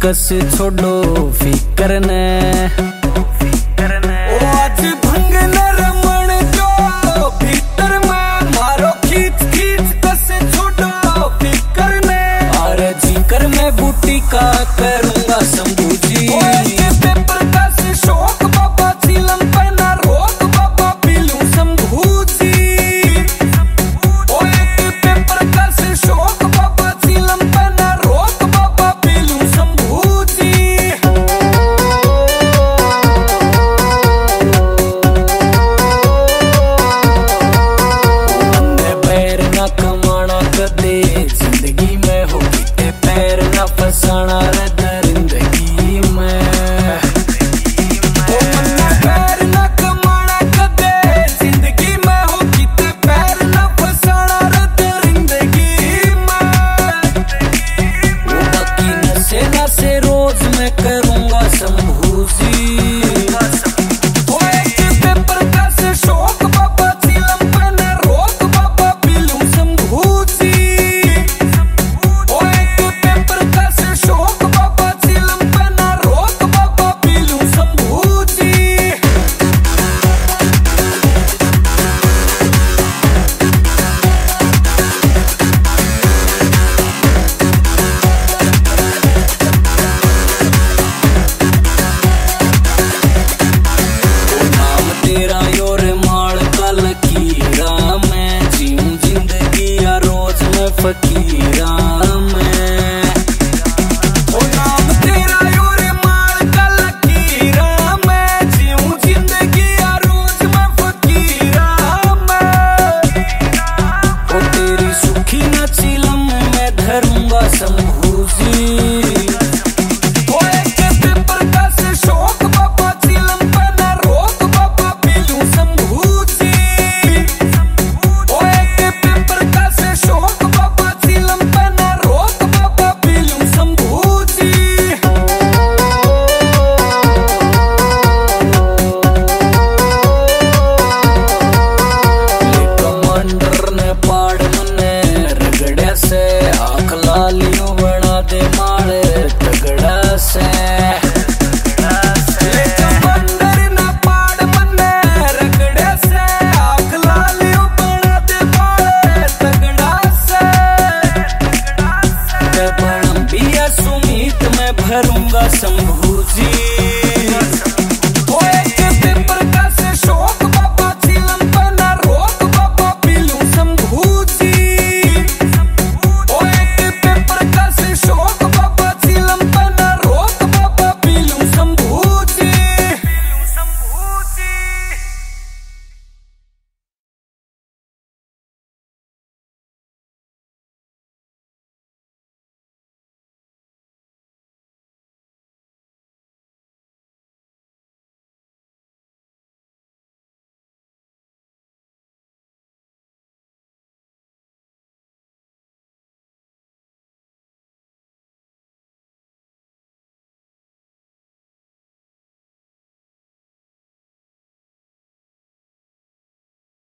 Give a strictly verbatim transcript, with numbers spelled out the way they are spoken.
कसे छोड़ो फिकर ने ओ आज भंग न रमण जो भीतर में मारो खींच खींच कसे छोड़ो फिकर ने अरे जिक्र में बूटी का करूंगा शंभू जी पेपर का से शौक बाबा चिलम पे ना रोक बाबा पीलू शंभू जी ओ एक पेपर का से शौक बाबा चिलम पे ना रोक बाबा पीलू शंभू जी बंदे पैर ना कमाना कदे जिंदगी में हो किते पैर ना फसाना रे दरिंदगी में से रोज मैं करूंगा शंभू जी ओ एक पेपर का से शौक बाबा चिलम पे ना रोक बाबा पीलू शंभू जी ओ एक पेपर का से शौक बाबा चिलम पे ना रोक बाबा पीलू शंभू जी तेरा योर माल का लकीरा मैं जीऊं जिंदगी या रोज में फकीरा मैं ओ नाम तेरा योर माल का लकीरा मैं जीऊं जिंदगी या रोज में फकीरा मैं ओ तेरी सुखी न चिलम में धरूंगा शंभू जी बना दे माले तगड़ा से बंदर न पाड़ मने रगड़े से आँख लालियो बना दे माले तगड़ा से बड़म बिया सुमीत में भरूंगा शंभू जी।